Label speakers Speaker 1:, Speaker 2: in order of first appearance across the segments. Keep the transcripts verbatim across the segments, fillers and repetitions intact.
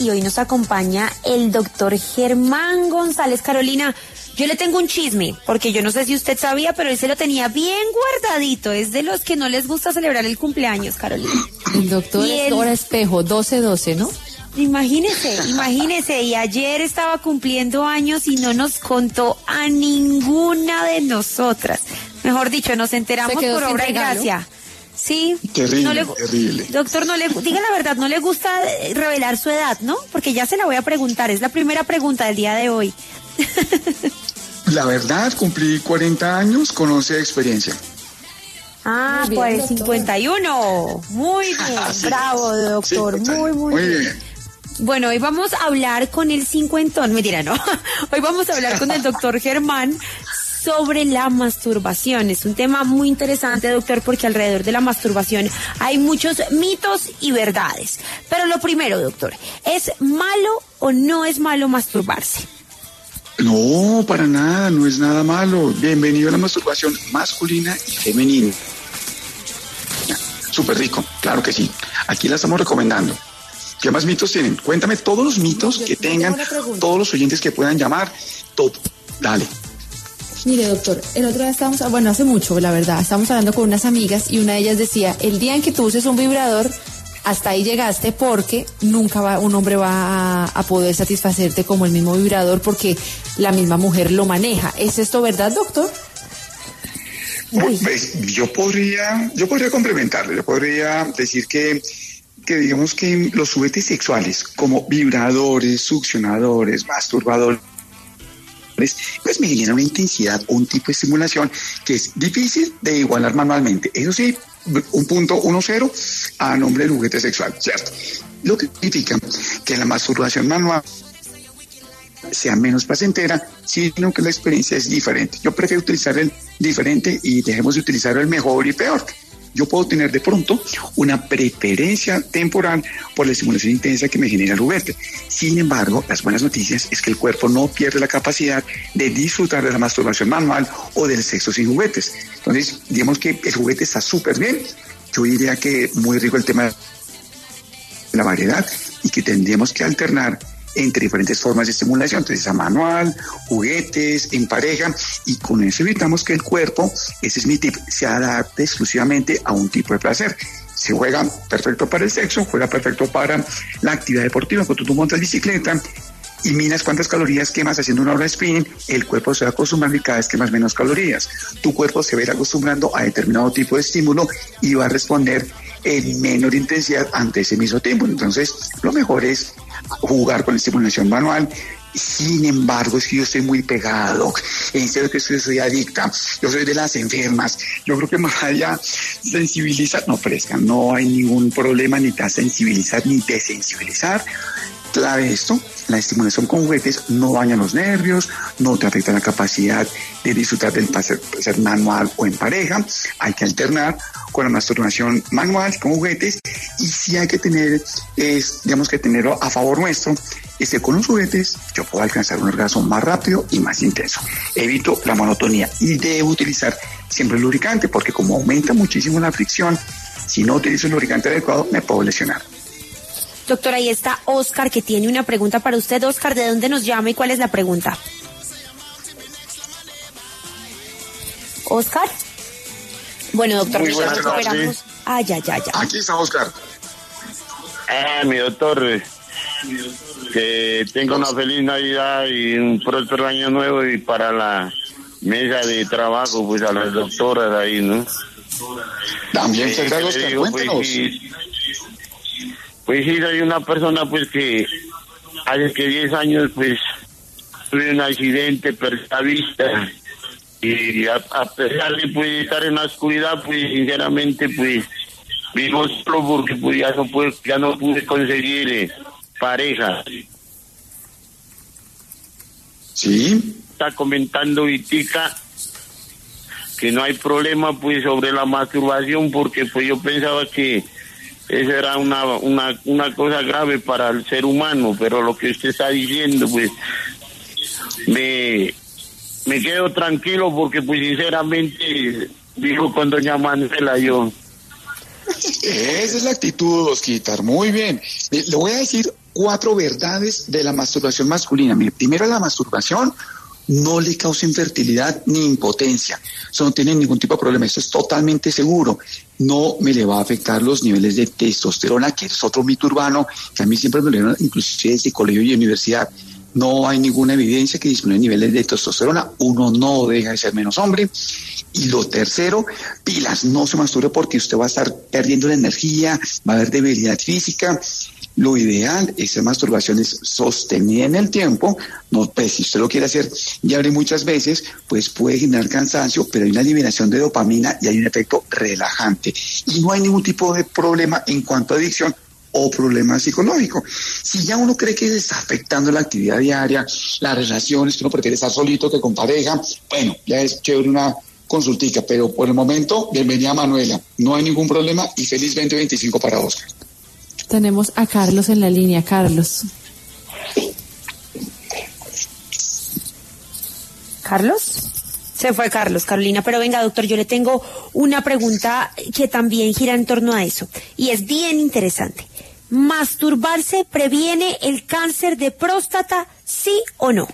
Speaker 1: y hoy nos acompaña el doctor Germán González. Carolina, yo le tengo un chisme, porque yo no sé si usted sabía, pero él se lo tenía bien guardadito. Es de los que no les gusta celebrar el cumpleaños, Carolina.
Speaker 2: El doctor
Speaker 1: Y
Speaker 2: es
Speaker 1: él-
Speaker 2: Dora Espejo, doce doce, ¿no?
Speaker 1: Imagínese, imagínese, y ayer estaba cumpliendo años y no nos contó a ninguna de nosotras. Mejor dicho, nos enteramos
Speaker 2: Se quedó
Speaker 1: por
Speaker 2: sin
Speaker 1: obra y
Speaker 2: regalo.
Speaker 1: gracia. Sí.
Speaker 3: Terrible,
Speaker 1: no le, gu-
Speaker 3: terrible.
Speaker 1: Doctor, no le, diga la verdad, no le gusta eh, revelar su edad, ¿no? Porque ya se la voy a preguntar, es la primera pregunta del día de hoy.
Speaker 3: La verdad, cumplí cuarenta años con once de experiencia.
Speaker 1: Ah,
Speaker 2: Muy bien,
Speaker 1: pues
Speaker 2: doctor.
Speaker 1: cincuenta y uno. Muy bien,
Speaker 3: Sí.
Speaker 1: bravo, doctor,
Speaker 3: Sí,
Speaker 1: muy, muy,
Speaker 3: muy
Speaker 1: bien.
Speaker 3: bien.
Speaker 1: Bueno, hoy vamos a hablar con el cincuentón, mentira, no. Hoy vamos a hablar con el doctor Germán sobre la masturbación. Es un tema muy interesante, doctor, porque alrededor de la masturbación hay muchos mitos y verdades. Pero lo primero, doctor, ¿es malo o no es malo masturbarse?
Speaker 3: No, para nada, no es nada malo. Bienvenido a la masturbación masculina y femenina. Súper rico, claro que sí. Aquí la estamos recomendando. ¿Qué más mitos tienen? Cuéntame todos los mitos
Speaker 2: Yo-
Speaker 3: que
Speaker 2: yo tengo
Speaker 3: tengan,
Speaker 2: una pregunta.
Speaker 3: todos los oyentes que puedan llamar, todo. Dale.
Speaker 2: Mire, doctor, el otro día estábamos, bueno, hace mucho, la verdad, estábamos hablando con unas amigas y una de ellas decía, el día en que tú uses un vibrador, hasta ahí llegaste porque nunca va, un hombre va a, a poder satisfacerte como el mismo vibrador porque la misma mujer lo maneja. ¿Es esto verdad, doctor?
Speaker 1: Uy.
Speaker 3: Pues, yo podría, yo podría complementarlo, yo podría decir que, que digamos que los juguetes sexuales, como vibradores, succionadores, masturbadores, pues me generan una intensidad o un tipo de estimulación que es difícil de igualar manualmente. Eso sí, un punto uno cero a nombre del juguete sexual, ¿cierto? Lo que significa que la masturbación manual sea menos placentera, sino que la experiencia es diferente. Yo prefiero utilizar el diferente y dejemos de utilizar el mejor y peor. Yo puedo tener de pronto una preferencia temporal por la estimulación intensa que me genera el juguete. Sin embargo, las buenas noticias es que el cuerpo no pierde la capacidad de disfrutar de la masturbación manual o del sexo sin juguetes. Entonces, digamos que el juguete está súper bien. Yo diría que muy rico el tema de la variedad y que tendríamos que alternar entre diferentes formas de estimulación, entonces a manual, juguetes, en pareja, y con eso evitamos que el cuerpo, ese es mi tip, se adapte exclusivamente a un tipo de placer. Se juega perfecto para el sexo, juega perfecto para la actividad deportiva. Cuando tú montas bicicleta y miras cuántas calorías quemas haciendo una hora de spinning, el cuerpo se va acostumbrando y cada vez quemas menos calorías. Tu cuerpo se va a ir acostumbrando a determinado tipo de estímulo y va a responder en menor intensidad ante ese mismo tiempo. Entonces, lo mejor es jugar con la estimulación manual. Sin embargo, es que yo estoy muy pegado. En serio que soy, soy adicta. Yo soy de las enfermas. Yo creo que más allá sensibilizar, no fresca, no hay ningún problema ni te sensibilizar ni desensibilizar. Clave esto, la estimulación con juguetes no daña los nervios, no te afecta la capacidad de disfrutar del placer, placer manual o en pareja. Hay que alternar con la masturbación manual con juguetes y sí hay que tener, es, digamos que tenerlo a favor nuestro. Este, con los juguetes yo puedo alcanzar un orgasmo más rápido y más intenso. Evito la monotonía y debo utilizar siempre el lubricante porque como aumenta muchísimo la fricción, si no utilizo el lubricante adecuado me puedo lesionar.
Speaker 1: Doctor, ahí está Oscar, que tiene una pregunta para usted. Oscar, ¿de dónde nos llama y cuál es la pregunta? Oscar. Bueno, doctor,
Speaker 3: Muy buenas
Speaker 1: nosotros
Speaker 3: tardes.
Speaker 1: esperamos. Ay, ay, ay, ay.
Speaker 3: Aquí está Oscar.
Speaker 4: Ah, mi doctor, que tenga una feliz Navidad y un próspero año nuevo y para la mesa de trabajo, pues a las doctoras ahí, ¿no?
Speaker 3: También
Speaker 4: Eh,
Speaker 3: se
Speaker 4: ¿qué
Speaker 3: Oscar,
Speaker 4: le digo? Pues
Speaker 3: cuéntenos.
Speaker 4: sí, pues sí, soy una persona pues que hace que diez años pues tuve un accidente, perdí la vista y a, a pesar de pues, estar en la oscuridad, pues sinceramente pues vivo solo porque pues ya no pude, ya no pude conseguir eh, pareja.
Speaker 3: Sí,
Speaker 4: Está comentando Vitica que no hay problema pues sobre la masturbación porque pues yo pensaba que eso era una, una, una cosa grave para el ser humano, pero lo que usted está diciendo pues me, me quedo tranquilo porque pues sinceramente dijo con doña Manuela yo.
Speaker 3: esa es la actitud, Osquitar, muy bien. Le, le voy a decir cuatro verdades de la masturbación masculina. Mire, primero, la masturbación no le causa infertilidad ni impotencia. Eso no tiene ningún tipo de problema. Eso es totalmente seguro. No me le va a afectar los niveles de testosterona, que es otro mito urbano que a mí siempre me lo dieron, inclusive desde colegio y universidad. No hay ninguna evidencia que disminuya niveles de testosterona. Uno no deja de ser menos hombre. Y lo tercero, pilas, no se masturbe porque usted va a estar perdiendo la energía, va a haber debilidad física. Lo ideal es hacer masturbaciones sostenidas en el tiempo. No, pues si usted lo quiere hacer diario muchas veces, pues puede generar cansancio, pero hay una liberación de dopamina y hay un efecto relajante. Y no hay ningún tipo de problema en cuanto a adicción o problema psicológico. Si ya uno cree que se está afectando la actividad diaria, las relaciones, que uno prefiere estar solito que con pareja, bueno, ya es chévere una consultica, pero por el momento, bienvenida Manuela. No hay ningún problema y feliz veinte veinticinco para Oscar.
Speaker 2: Tenemos a Carlos en la línea. Carlos.
Speaker 1: ¿Carlos? Se fue Carlos, Carolina. Pero venga, doctor, yo le tengo una pregunta que también gira en torno a eso. Y es bien interesante. ¿Masturbarse previene el cáncer de próstata, sí o no?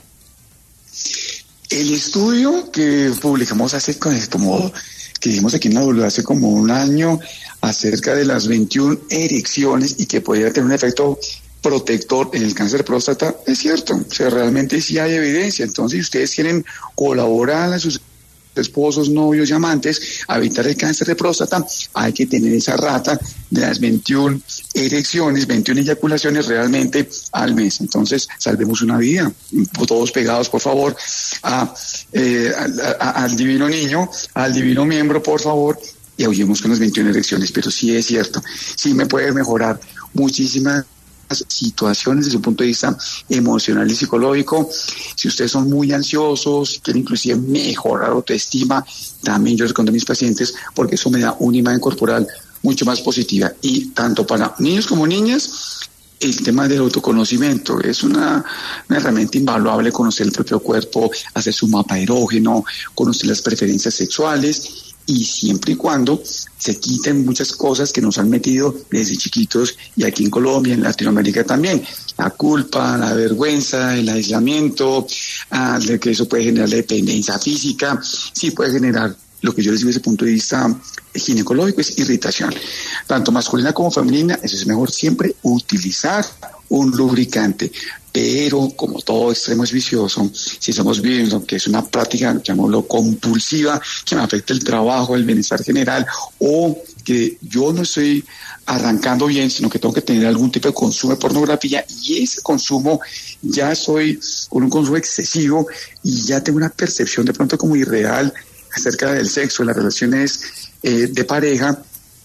Speaker 3: El estudio que publicamos hace como, que dijimos aquí en la W hace como un año, acerca de las veintiuna erecciones y que podría tener un efecto protector en el cáncer de próstata, es cierto, o sea, realmente sí hay evidencia. Entonces, si ustedes quieren colaborar a sus esposos, novios y amantes a evitar el cáncer de próstata, hay que tener esa rata de las veintiuna erecciones, veintiuna eyaculaciones realmente al mes. Entonces, salvemos una vida. Todos pegados, por favor, a, eh, a, a, al divino niño, al divino miembro, por favor, y huyemos con las veintiuna erecciones. Pero sí es cierto, sí me puede mejorar muchísimas situaciones desde un punto de vista emocional y psicológico. Si ustedes son muy ansiosos, si quieren inclusive mejorar autoestima, también yo recomiendo a mis pacientes porque eso me da una imagen corporal mucho más positiva. Y tanto para niños como niñas, el tema del autoconocimiento es una, una herramienta invaluable. Conocer el propio cuerpo, hacer su mapa erógeno, conocer las preferencias sexuales, y siempre y cuando se quiten muchas cosas que nos han metido desde chiquitos, y aquí en Colombia, en Latinoamérica también, la culpa, la vergüenza, el aislamiento, ah, de que eso puede generar dependencia física, sí puede generar lo que yo les digo desde el punto de vista ginecológico, es irritación, tanto masculina como femenina. Eso es mejor siempre utilizar un lubricante, pero como todo extremo es vicioso, si estamos viendo que es una práctica, llamémoslo compulsiva, que me afecta el trabajo, el bienestar general, o que yo no estoy arrancando bien, sino que tengo que tener algún tipo de consumo de pornografía, y ese consumo ya soy con un consumo excesivo y ya tengo una percepción de pronto como irreal acerca del sexo, de las relaciones eh, de pareja,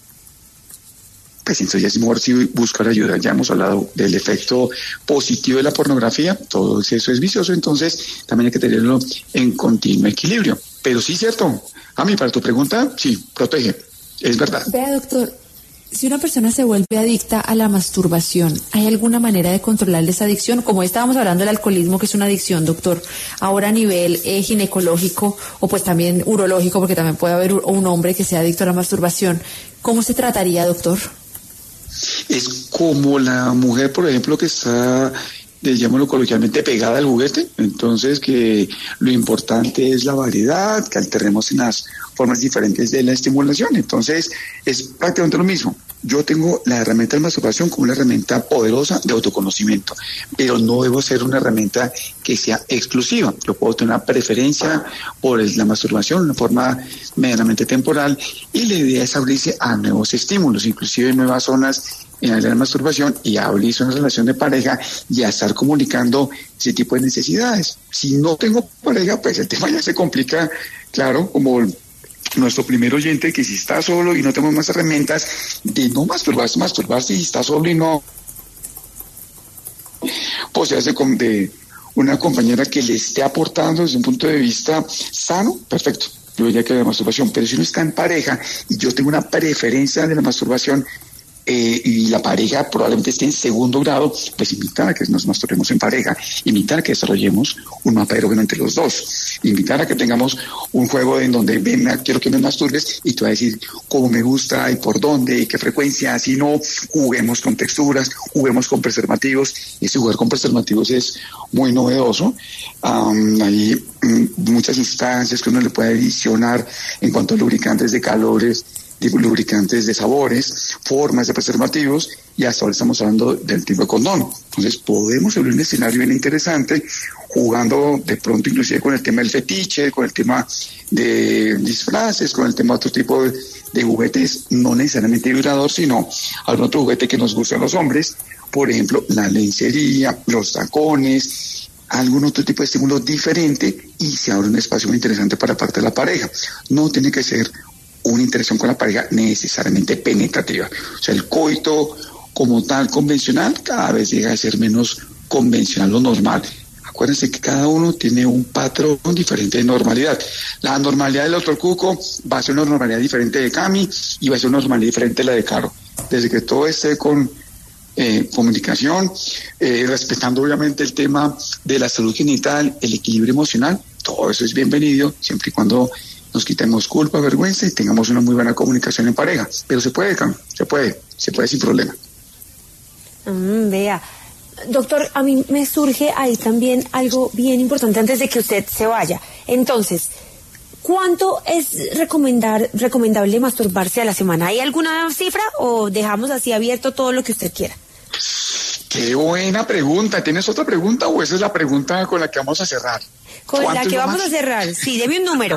Speaker 3: pues entonces ya es mejor si buscar ayuda. Ya hemos hablado del efecto positivo de la pornografía, todo eso es vicioso, entonces también hay que tenerlo en continuo equilibrio. Pero sí, cierto, a mí para tu pregunta, sí, protege, es verdad.
Speaker 2: Vea, doctor, si una persona se vuelve adicta a la masturbación, ¿hay alguna manera de controlar esa adicción? Como estábamos hablando del alcoholismo, que es una adicción, doctor, ahora a nivel eh, ginecológico o pues también urológico, porque también puede haber un hombre que sea adicto a la masturbación, ¿cómo se trataría, doctor?
Speaker 3: Es como la mujer, por ejemplo, que está, digámoslo coloquialmente, pegada al juguete. Entonces, que lo importante es la variedad, que alternemos en las formas diferentes de la estimulación. Entonces, es prácticamente lo mismo. Yo tengo la herramienta de masturbación como una herramienta poderosa de autoconocimiento, pero no debo ser una herramienta que sea exclusiva. Yo puedo tener una preferencia por la masturbación, una forma medianamente temporal, y la idea es abrirse a nuevos estímulos, inclusive nuevas zonas en la masturbación, y abrirse una relación de pareja y a estar comunicando ese tipo de necesidades. Si no tengo pareja, pues el tema ya se complica, claro, como nuestro primer oyente, que si está solo y no tenemos más herramientas de no masturbarse, masturbarse y está solo y no, pues se hace con de una compañera que le esté aportando desde un punto de vista sano, perfecto, yo diría que la masturbación. Pero si uno está en pareja y yo tengo una preferencia de la masturbación, eh, y la pareja probablemente esté en segundo grado, pues invitar a que nos masturbemos en pareja, invitar a que desarrollemos un mapa erógeno entre los dos, invitar a que tengamos un juego en donde ven, quiero que me masturbes y tú vas a decir cómo me gusta y por dónde y qué frecuencia, si no, juguemos con texturas, juguemos con preservativos. Ese jugar con preservativos es muy novedoso. Um, hay um, muchas instancias que uno le puede adicionar en cuanto a lubricantes de calores, lubricantes de sabores, formas de preservativos, y hasta ahora estamos hablando del tipo de condón. Entonces podemos abrir un escenario bien interesante, jugando de pronto inclusive con el tema del fetiche, con el tema de disfraces, con el tema de otro tipo de, de juguetes, no necesariamente vibrador, sino algún otro juguete que nos guste a los hombres, por ejemplo, la lencería, los tacones, algún otro tipo de estímulo diferente, y se abre un espacio muy interesante para parte de la pareja. No tiene que ser una interacción con la pareja necesariamente penetrativa. O sea, el coito como tal convencional cada vez llega a ser menos convencional o normal. Acuérdense que cada uno tiene un patrón diferente de normalidad. La normalidad del doctor Cuco va a ser una normalidad diferente de Cami y va a ser una normalidad diferente de la de Caro. Desde que todo esté con eh, comunicación, eh, respetando obviamente el tema de la salud genital, el equilibrio emocional, todo eso es bienvenido, siempre y cuando nos quitemos culpa, vergüenza y tengamos una muy buena comunicación en pareja. Pero se puede, Cam, se puede, se puede sin problema.
Speaker 1: Mm, vea, doctor, a mí me surge ahí también algo bien importante antes de que usted se vaya. Entonces, ¿cuánto es recomendar, recomendable masturbarse a la semana? ¿Hay alguna cifra o dejamos así abierto todo lo que usted quiera?
Speaker 3: Qué buena pregunta. ¿Tienes otra pregunta o esa es la pregunta con la que vamos a cerrar?
Speaker 1: Con la que vamos a cerrar, sí, deme un número.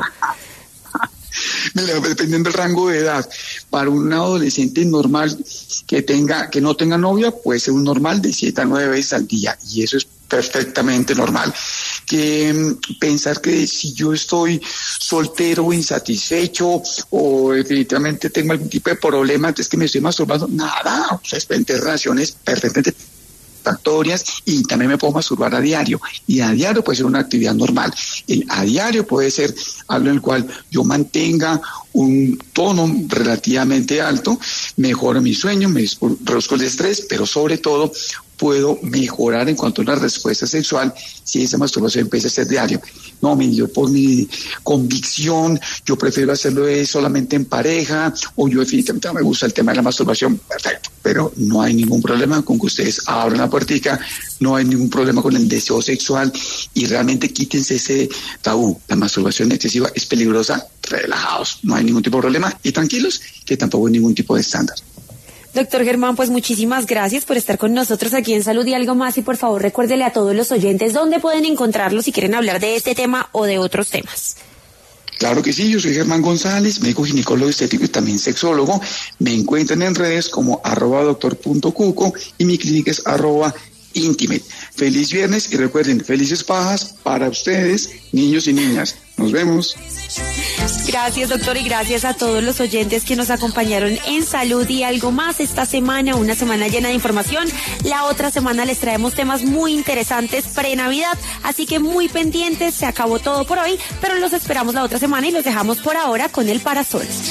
Speaker 3: Dependiendo del rango de edad, para un adolescente normal que tenga, que no tenga novia, puede ser un normal de siete a nueve veces al día, y eso es perfectamente normal. Que um, pensar que si yo estoy soltero o insatisfecho o definitivamente tengo algún tipo de problema, entonces que me estoy masturbando, nada, o sea, es tener relaciones perfectamente satisfactorias, y también me puedo masturbar a diario, y a diario puede ser una actividad normal. El a diario puede ser algo en el cual yo mantenga un tono relativamente alto, mejoro mi sueño, me reduzco el estrés, pero sobre todo puedo mejorar en cuanto a una respuesta sexual si esa masturbación empieza a ser diario. No, mi, yo por mi convicción, yo prefiero hacerlo solamente en pareja, o yo definitivamente me gusta el tema de la masturbación, perfecto, pero no hay ningún problema con que ustedes abran la puertica, no hay ningún problema con el deseo sexual, y realmente quítense ese tabú. La masturbación excesiva es peligrosa, relajados, no hay ningún tipo de problema, y tranquilos, que tampoco hay ningún tipo de estándar.
Speaker 1: Doctor Germán, pues muchísimas gracias por estar con nosotros aquí en Salud y Algo Más, y por favor recuérdele a todos los oyentes dónde pueden encontrarlo si quieren hablar de este tema o de otros temas.
Speaker 3: Claro que sí, yo soy Germán González, médico ginecólogo estético y también sexólogo. Me encuentran en redes como arroba doctor punto cuco y mi clínica es arroba intimate. Feliz viernes y recuerden, felices pajas para ustedes, niños y niñas. Nos vemos.
Speaker 1: Gracias, doctor, y gracias a todos los oyentes que nos acompañaron en Salud y Algo Más esta semana, una semana llena de información. La otra semana les traemos temas muy interesantes pre-Navidad, así que muy pendientes. Se acabó todo por hoy, pero los esperamos la otra semana y los dejamos por ahora con el parasol.